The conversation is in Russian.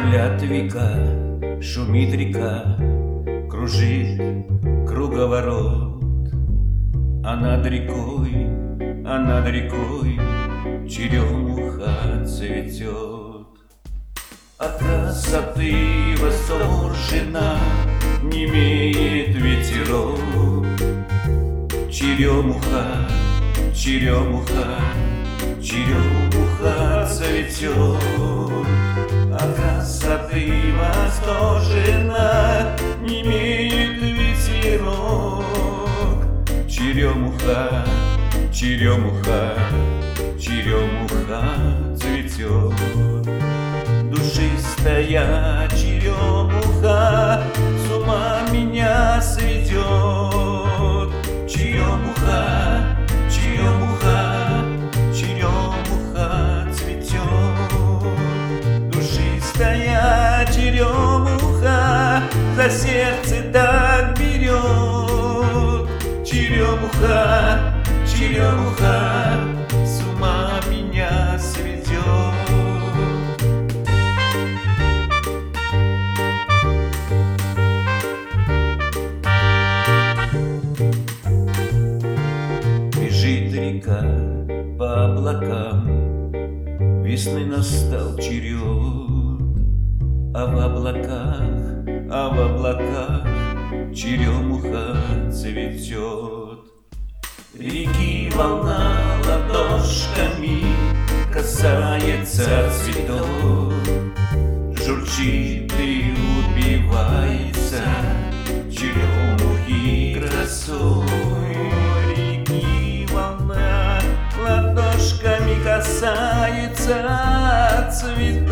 Бурлят века, шумит река, кружит круговорот. А над рекой черемуха цветет. От красоты восторжена немеет ветерок. Черемуха, черемуха, черемуха цветет. От красоты восторжена немеет ветерок. Черемуха, черемуха, черемуха цветет. Душистая черемуха с ума меня сведет. Черемуха, черемуха, черемуха цветет. Душистая черемуха за сердце так берет. Черемуха, черемуха с ума меня сведет. Бежит река по облакам, весны настал черед. А в облаках черемуха цветет. Реки волна ладошками касается цветов, журчит и убивается черемухи красой. Реки волна ладошками касается цветов,